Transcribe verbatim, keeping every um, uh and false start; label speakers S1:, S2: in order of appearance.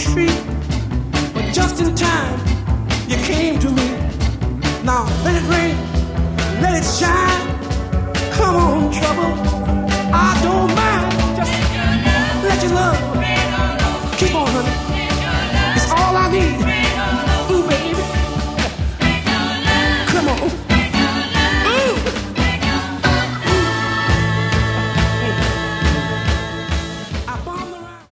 S1: street, but just in time you came to me. Now let it rain, let it shine. Come on, trouble, I don't mind. Just let your love